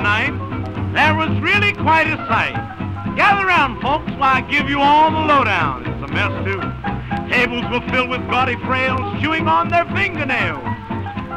night, there was really quite a sight. Gather round, folks, while I give you all the lowdown. It's a mess, too. Tables were filled with gaudy frails chewing on their fingernails.